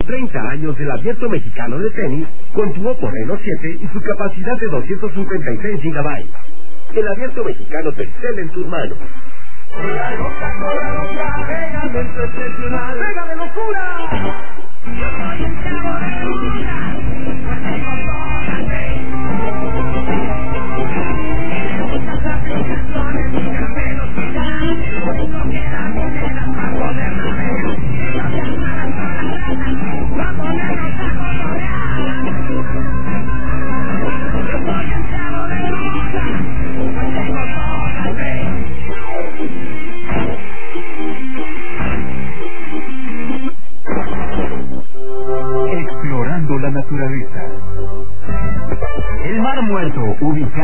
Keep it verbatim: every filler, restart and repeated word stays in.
treinta años del Abierto Mexicano de Tenis con tu Oppo Reno siete y su capacidad de doscientos cincuenta y seis gigabytes. El Abierto Mexicano Telcel en tus manos. ¡Vega de locura! Yo soy el chavo de luna, pues tengo todas las leyes. Muchas aplicaciones y la velocidad, no queda monedas para poder navegar. No te amarras con las ratas, va a ponernos a colorear. Yo soy el chavo de luna, pues tengo todas las leyes. Explorando la naturaleza. El Mar Muerto, ubicado